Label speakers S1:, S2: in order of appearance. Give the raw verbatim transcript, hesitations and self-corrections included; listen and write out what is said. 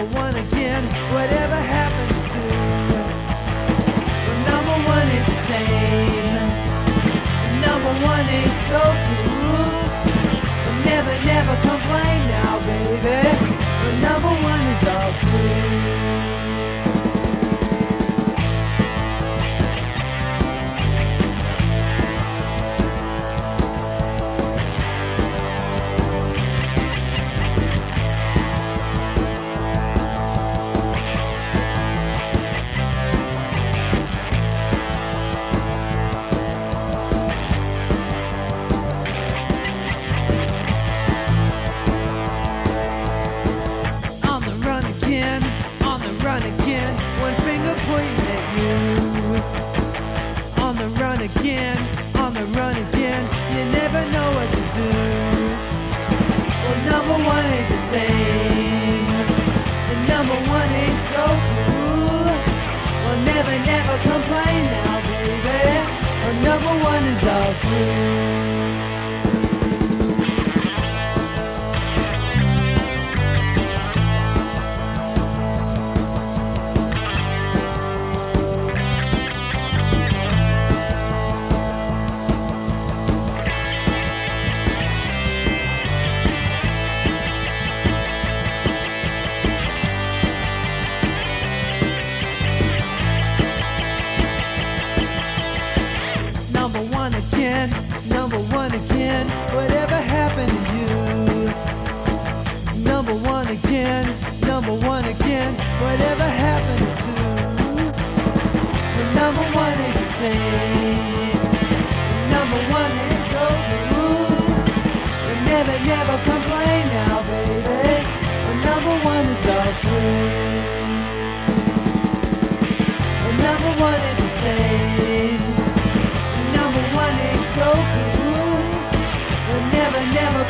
S1: number one again. Whatever happened to the number one ain't the same. The number one ain't so cool. But never, never complain now, baby. The number one is all cool. One finger pointing at you. On the run again, on the run again. You never know what to do. Well, number one ain't the same. The number one ain't so cool. Well, never, never complain now, baby. Well, number one is all cool. Number one again, number one again. Whatever happened to you? Number one again, number one again. Whatever happened to the number one ain't the same. The number one ain't so cool. But never, never complain now, baby. The number one is all cool. The number one ain't the same. So cool, but never, never